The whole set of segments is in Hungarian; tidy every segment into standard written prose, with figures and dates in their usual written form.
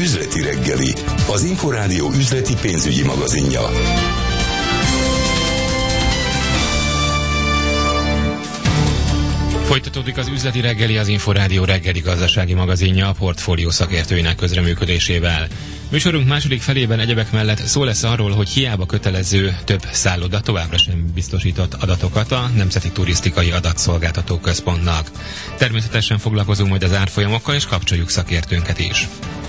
Üzleti reggeli, az Inforádió üzleti pénzügyi magazinja. Folytatódik az üzleti reggeli, az Inforádió reggeli gazdasági magazinja a portfólió szakértőinek közreműködésével. Műsorunk második felében egyebek mellett szó lesz arról, hogy hiába kötelező több szálloda továbbra sem biztosított adatokat a Nemzeti Turisztikai Adatszolgáltató Központnak. Természetesen foglalkozunk majd az árfolyamokkal, és kapcsoljuk szakértőnket is.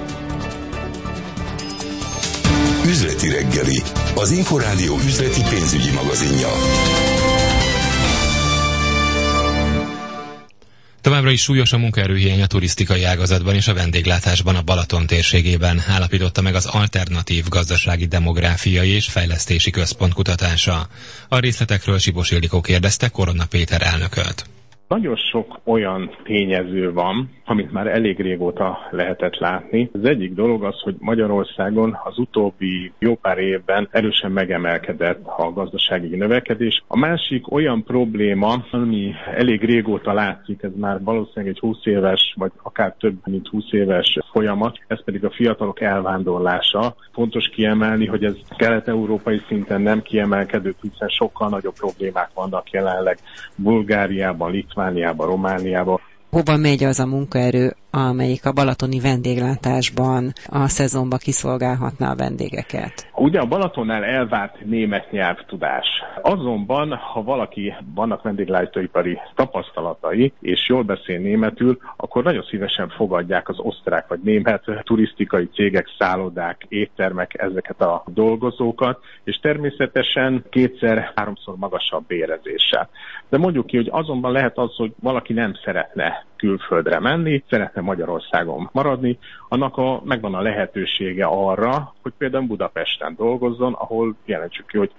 Üzleti reggeli, az Inforádió üzleti pénzügyi magazinja. Továbbra is súlyos a munkaerőhiány a turisztikai ágazatban és a vendéglátásban a Balaton térségében, állapította meg az Alternatív Gazdasági Demográfiai és Fejlesztési Központ kutatása. A részletekről Sipos Ildikó kérdezte Korona Péter elnököt. Nagyon sok olyan tényező van, amit már elég régóta lehetett látni. Az egyik dolog az, hogy Magyarországon az utóbbi jó pár évben erősen megemelkedett a gazdasági növekedés. A másik olyan probléma, ami elég régóta látszik, ez már valószínűleg egy 20 éves, vagy akár több mint 20 éves folyamat, ez pedig a fiatalok elvándorlása. Fontos kiemelni, hogy ez kelet-európai szinten nem kiemelkedő, hiszen sokkal nagyobb problémák vannak jelenleg Bulgáriában, Litvániában, Romániában. Hova megy az a munkaerő, amelyik a balatoni vendéglátásban a szezonban kiszolgálhatná a vendégeket? Ugye a Balatonnál elvárt német nyelvtudás. Azonban, ha vannak vendéglátóipari tapasztalatai, és jól beszél németül, akkor nagyon szívesen fogadják az osztrák vagy német turisztikai cégek, szállodák, éttermek ezeket a dolgozókat, és természetesen 2-3-szor magasabb bérezéssel. De mondjuk ki, hogy azonban lehet az, hogy valaki nem szeretne külföldre menni, szeretne Magyarországon maradni, annak megvan a lehetősége arra, hogy például Budapesten dolgozzon, ahol jelentsük ki, hogy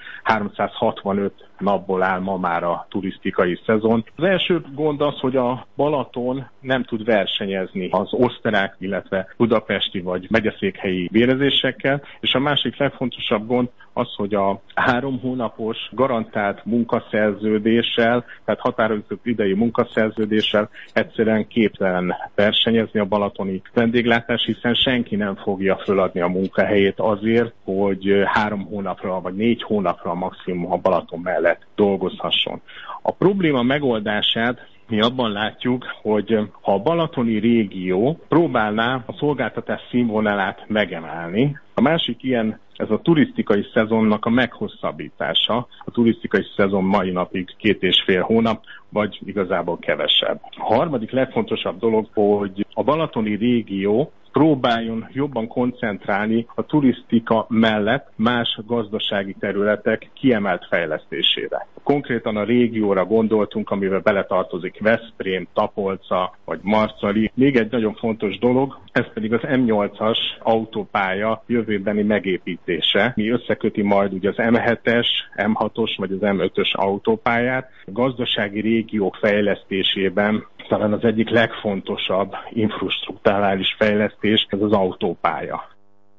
365 napból áll ma már a turisztikai szezon. Az első gond az, hogy a Balaton nem tud versenyezni az osztrák, illetve budapesti vagy megyeszékhelyi bérezésekkel, és a másik legfontosabb gond az, hogy a 3 hónapos garantált munkaszerződéssel, tehát határozott idei munkaszerződéssel egyszerűen képtelen versenyezni a balatoni vendéglátás, hiszen senki nem fogja föladni a munkahelyét azért, hogy 3 hónapra vagy 4 hónapra maximum a Balaton mellett dolgozhasson. A probléma megoldását mi abban látjuk, hogy ha a balatoni régió próbálná a szolgáltatás színvonalát megemelni, a másik ilyen, ez a turisztikai szezonnak a meghosszabbítása. A turisztikai szezon mai napig 2,5 hónap, vagy igazából kevesebb. A harmadik legfontosabb dolog, hogy a balatoni régió próbáljon jobban koncentrálni a turisztika mellett más gazdasági területek kiemelt fejlesztésére. Konkrétan a régióra gondoltunk, amivel beletartozik Veszprém, Tapolca vagy Marcali. Még egy nagyon fontos dolog, ez pedig az M8-as autópálya jövőbeni megépítése. Mi összeköti majd ugye az M7-es, M6-os vagy az M5-ös autópályát. A gazdasági régiók fejlesztésében talán az egyik legfontosabb infrastrukturális fejlesztés, ez az autópálya.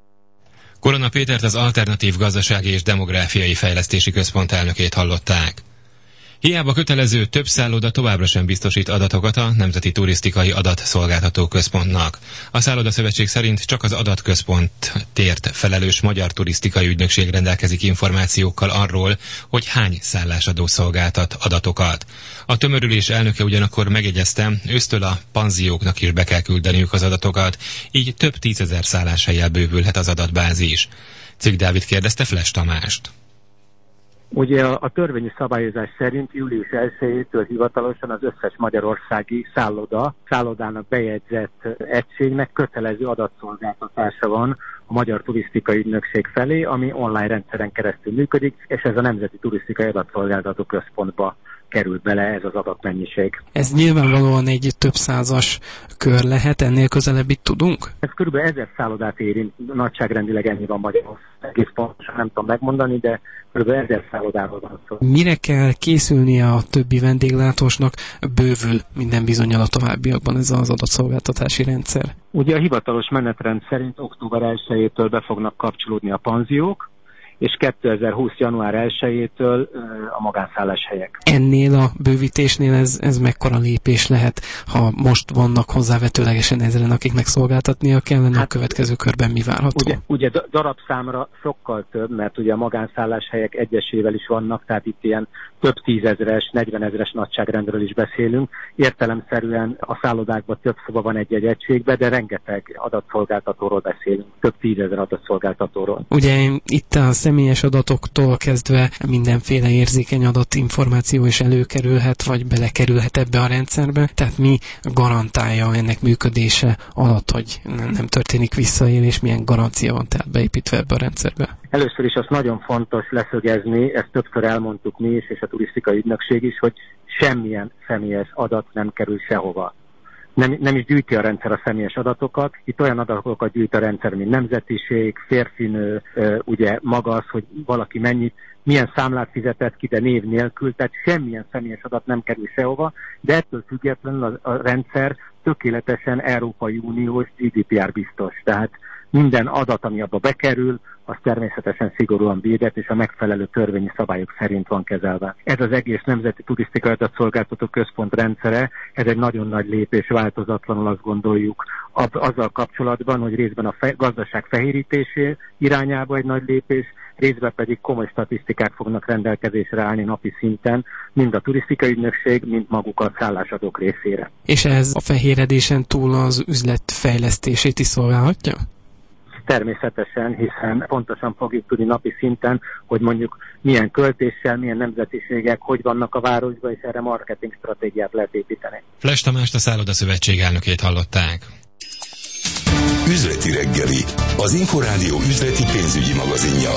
Korona Pétert, az Alternatív Gazdasági és Demográfiai Fejlesztési Központ elnökét hallották. Hiába kötelező, több szálloda továbbra sem biztosít adatokat a Nemzeti Turisztikai Adatszolgáltató Központnak. A Szállodaszövetség szerint csak az adatközpontért felelős Magyar Turisztikai Ügynökség rendelkezik információkkal arról, hogy hány szállásadó szolgáltat adatokat. A tömörülés elnöke ugyanakkor megjegyezte, ősztől a panzióknak is be kell küldeniük az adatokat, így több 10 000 szálláshelyel bővülhet az adatbázis. Cik Dávid kérdezte Fles Tamást. Ugye a törvényi szabályozás szerint július 1-től hivatalosan az összes magyarországi szállodának bejegyzett egységnek kötelező adatszolgáltatása van a Magyar Turisztikai Ügynökség felé, ami online rendszeren keresztül működik, és ez a Nemzeti Turisztikai Adatszolgáltató Központba került bele ez az adatmennyiség. Ez nyilvánvalóan egy több százas kör lehet, ennél közelebb itt tudunk? Ez kb. 1000 szállodát érint, nagyságrendileg ennyi van Magyarországon. Egész pontosan nem tudom megmondani, de kb. 1000 szállodáról van szó. Mire kell készülnie a többi vendéglátósnak? Bővül minden bizonnyal a továbbiakban ez az adatszolgáltatási rendszer. Ugye a hivatalos menetrend szerint október 1-től be fognak kapcsolódni a panziók, és 2020. január 1-től a magánszálláshelyek. Ennél a bővítésnél ez mekkora lépés lehet, ha most vannak hozzávetőlegesen 1000-en, akiknek szolgáltatnia kellene, a következő körben mi várható? Ugye darabszámra sokkal több, mert ugye a magánszálláshelyek egyesével is vannak, tehát itt ilyen több 10 000-es, 40 000-es nagyságrendről is beszélünk. Értelemszerűen a szállodákban több szoba van egy egységben, de rengeteg adatszolgáltatóról beszélünk, több 10 000 adatszolgáltatóról. Ugye itt a személyes adatoktól kezdve mindenféle érzékeny adatinformáció is előkerülhet, vagy belekerülhet ebbe a rendszerbe, tehát mi garantálja ennek működése alatt, hogy nem történik visszaélés, milyen garancia van tehát beépítve ebbe a rendszerbe? Először is azt nagyon fontos leszögezni, ezt többször elmondtuk mi is, és a turisztikai ügynökség is, hogy semmilyen személyes adat nem kerül sehova. Nem is gyűjti a rendszer a személyes adatokat. Itt olyan adatokat gyűjt a rendszer, mint nemzetiség, férfinő, ugye maga az, hogy valaki milyen számlát fizetett ki, de név nélkül, tehát semmilyen személyes adat nem kerül sehova, de ettől függetlenül a rendszer tökéletesen Európai Uniós GDPR biztos. Tehát minden adat, ami abba bekerül, az természetesen szigorúan védett, és a megfelelő törvényi szabályok szerint van kezelve. Ez az egész Nemzeti Turisztikai Adatszolgáltató Központ rendszere, ez egy nagyon nagy lépés, változatlanul azt gondoljuk azzal kapcsolatban, hogy részben a gazdaság fehérítésé irányába egy nagy lépés, részben pedig komoly statisztikák fognak rendelkezésre állni napi szinten, mind a turisztikai ügynökség, mind maguk a szállásadók részére. És ez a fehéredésen túl az üzlet fejlesztését is szolgálhatja? Természetesen, hiszen pontosan fogjuk tudni napi szinten, hogy mondjuk milyen költéssel, milyen nemzetiségek, hogy vannak a városban, és erre marketing stratégiát lehet építeni. Fles Tamást, a Szálloda Szövetség elnökét hallották. Üzleti reggeli, az Inforádió üzleti pénzügyi magazinja.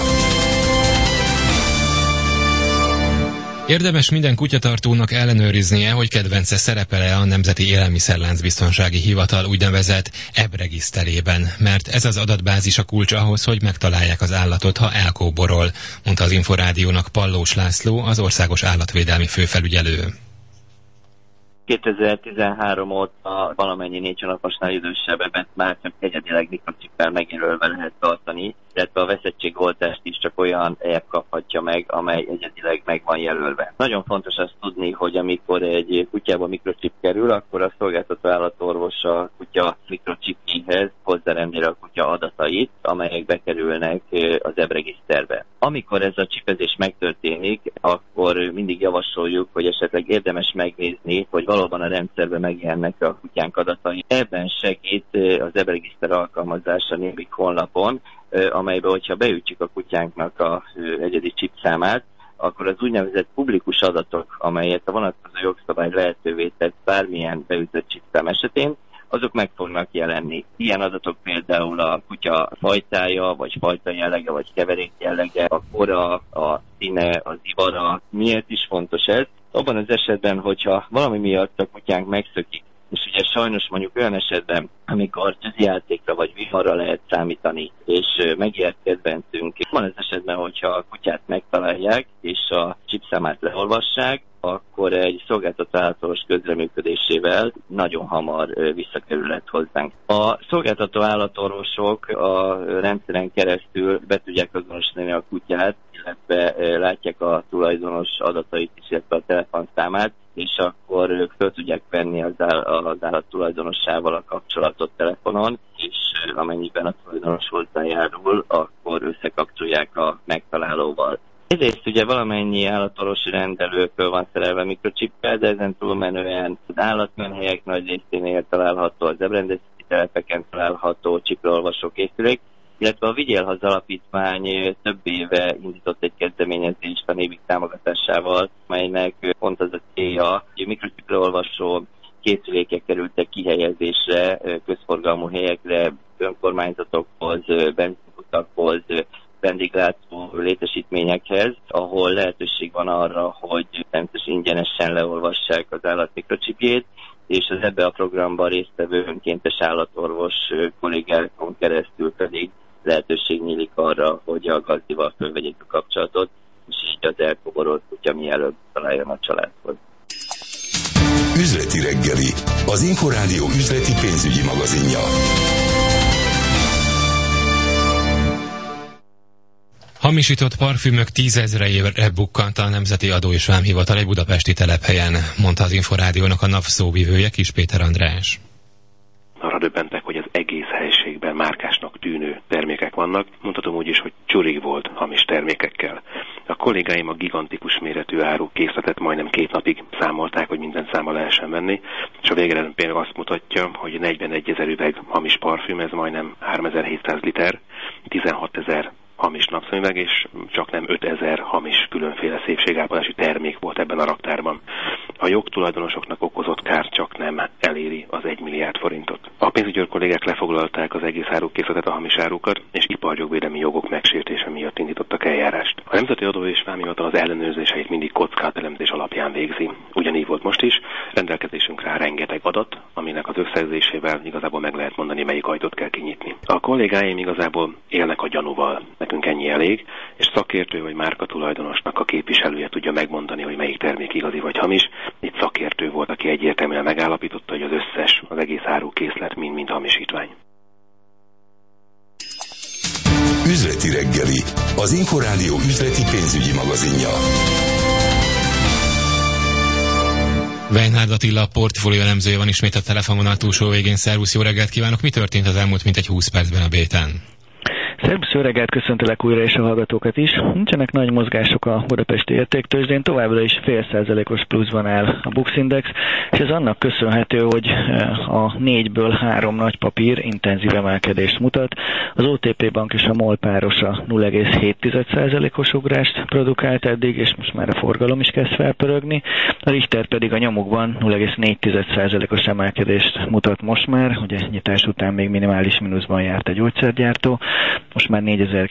Érdemes minden kutyatartónak ellenőriznie, hogy kedvence szerepel-e a Nemzeti Élelmiszerláncbiztonsági Hivatal úgynevezett EB-regiszterében, mert ez az adatbázis a kulcs ahhoz, hogy megtalálják az állatot, ha elkóborol, mondta az Inforádiónak Pallós László, az országos állatvédelmi főfelügyelő. 2013 óta valamennyi 4 hónaposnál idősebbet már csak egyedileg mikrocsippel megjelölve lehet tartani, illetve a veszettségoltást is csak olyan app kaphatja meg, amely egyedileg meg van jelölve. Nagyon fontos azt tudni, hogy amikor egy kutyába mikrocsip kerül, akkor a szolgáltató állatorvos a kutya mikrocsipjéhez hozzárendeli a kutya adatait, amelyek bekerülnek az EB-regiszterbe. Amikor ez a csipezés megtörténik, akkor mindig javasoljuk, hogy esetleg érdemes megnézni, hogy valóban a rendszerben megjelennek a kutyánk adatai. Ebben segít az EB-regiszter alkalmazása Nébik honlapon, amelyben, hogyha beütjük a kutyánknak a egyedi csipszámát, akkor az úgynevezett publikus adatok, amelyet a vonatkozó jogszabály lehetővé tett bármilyen beütött csipszám esetén, azok meg fognak jelenni. Ilyen adatok például a kutya fajtája, vagy fajta jellege, vagy keverék jellege, a kora, a színe, az ivara. Miért is fontos ez? Abban az esetben, hogyha valami miatt a kutyánk megszökik, és ugye sajnos mondjuk olyan esetben, amikor tűzijátékra vagy viharra lehet számítani, és megijedt kedvencünk, van az esetben, hogyha a kutyát megtalálják, és a csipszámát leolvassák, akkor egy szolgáltató állatorvos közreműködésével nagyon hamar visszakerülhet hozzánk. A szolgáltató állatorvosok a rendszeren keresztül be tudják azonosítani a kutyát, illetve látják a tulajdonos adatait is, illetve a telefonszámát, és akkor ők fel tudják venni az állat tulajdonossával a kapcsolatot telefonon, és amennyiben a tulajdonos hozzájárul, akkor összekapcsolják a megtalálóval. Ezért ugye valamennyi állatorvosi rendelő föl van szerelve mikrocsippel, de ezen túlmenően az állatmenhelyek nagy részénél található, az ebrendezési telepeken található csipraolvasó készülék, illetve a Vigyél Haza Alapítvány több éve indított egy kezdeményezést a Nébik támogatásával, melynek pont az a célja, hogy mikrochipraolvasó készülékek kerültek kihelyezésre közforgalmú helyekre, önkormányzatokhoz, benzinkutakhoz, vendéglátó létesítményekhez, ahol lehetőség van arra, hogy természetesen ingyenesen leolvassák az állat mikrocsipjét, és az ebbe a programban résztvevő önkéntes állatorvos kollégákon keresztül pedig lehetőség nyílik arra, hogy a gazdival fölvegyék a kapcsolatot, és így az elkoborolt kutya mielőbb találjon a családhoz. Üzleti reggeli, az Inforádió üzleti pénzügyi magazinja. Ha Hamisított parfümök 10 000-re bukkant a Nemzeti Adó és Vámhivatal egy budapesti telephelyen, mondta az Inforádiónak a NAV szóvivője, Kis Péter András. Arra döbbentek, hogy az egész helységben márkásnak tűnő termékek vannak. Mondhatom úgy is, hogy csuri volt hamis termékekkel. A kollégáim a gigantikus méretű árukészletet majdnem 2 napig számolták, hogy minden számba lehessen venni, és a végeredmény például azt mutatja, hogy 41 000 üveg hamis parfüm, ez majdnem 3700 liter, 16 000 hamis napszemüveg, és csak nem 5000 hamis különféle szépségápolási termék volt ebben a raktárban. A jogtulajdonosoknak okozott kár csak nem eléri az 1 milliárd forintot. A pénzügyőr kollégák lefoglalták az egész árukészletet, a hamis árukat, és iparjogvédelmi jogok megsértése miatt indítottak eljárást. A Nemzeti Adó és Vámhivatal az ellenőrzéseit mindig kockázatelemzés alapján végzi. Ugyanígy volt most is, rendelkezésünkre áll rengeteg adat, aminek az összegzésével igazából meg lehet mondani, melyik ajtót kell kinyitni. A kollégáim igazából élnek a gyanúval. Nekünk ennyi elég, és szakértő vagy márkatulajdonosnak a képviselője tudja megmondani, hogy melyik termék igazi vagy hamis. Itt szakértő volt, aki egyértelműen megállapította, hogy az összes, az egész árukészlet mind hamisítvány. Üzleti reggeli, az Inforádió üzleti pénzügyi magazinja. Weinhard Attila, portfólió elemzője van ismét a telefonvonal túlsó végén. Szervusz, jó reggelt kívánok! Mi történt az elmúlt mintegy 20 percben a béten? Szervusz, jó reggelt, köszöntelek újra és a hallgatókat is. Nincsenek nagy mozgások a budapesti értéktőzsdén, továbbra is 0,5%-os pluszban áll a Bux Index, és ez annak köszönhető, hogy a 4-ből 3 nagy papír intenzív emelkedést mutat. Az OTP Bank és a MOL párosa 0,7%-os ugrást produkált eddig, és most már a forgalom is kezd felpörögni. A Richter pedig a nyomukban 0,4%-os emelkedést mutat most már, ugye nyitás után még minimális mínuszban járt egy gyógyszergyártó. Most már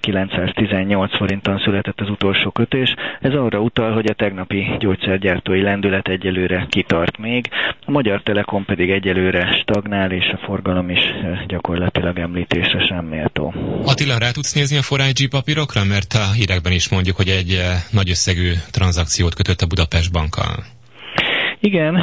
4918 forinton született az utolsó kötés. Ez arra utal, hogy a tegnapi gyógyszergyártói lendület egyelőre kitart még. A Magyar Telekom pedig egyelőre stagnál, és a forgalom is gyakorlatilag említésre sem méltó. Attila, rá tudsz nézni a 4IG papírokra? Mert a hírekben is mondjuk, hogy egy nagy összegű tranzakciót kötött a Budapest Bankkal. Igen,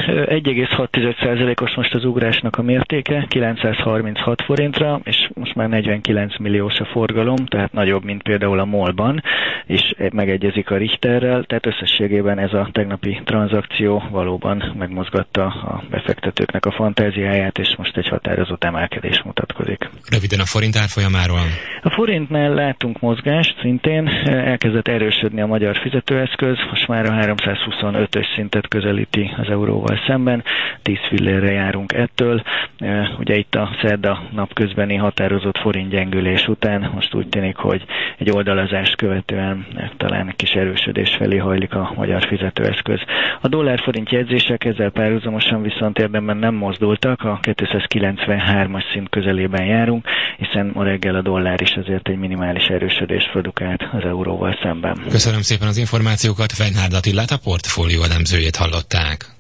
1,6%-os most az ugrásnak a mértéke, 936 forintra, és most már 49 milliós a forgalom, tehát nagyobb, mint például a MOL-ban, és megegyezik a Richterrel, tehát összességében ez a tegnapi tranzakció valóban megmozgatta a befektetőknek a fantáziáját, és most egy határozott emelkedés mutatkozik. Röviden a forint árfolyamáról. A forintnál látunk mozgást, szintén elkezdett erősödni a magyar fizetőeszköz, most már a 325-ös szintet közelíti az euróval szemben, 10 fillérre járunk ettől. Ugye itt a szerda napközbeni határozott forintgyengülés után most úgy tűnik, hogy egy oldalazást követően talán egy kis erősödés felé hajlik a magyar fizetőeszköz. A dollár-forint jegyzések ezzel párhuzamosan viszont érdemben nem mozdultak, a 293-as szint közelében járunk, hiszen ma reggel a dollár is azért egy minimális erősödést produkált az euróval szemben. Köszönöm szépen az információkat, Weinhard Attilát, a portfólió elemzőjét hallották.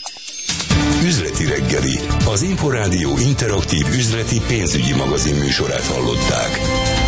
Üzleti reggeli, az Inforádió interaktív üzleti pénzügyi magazin műsorát hallották.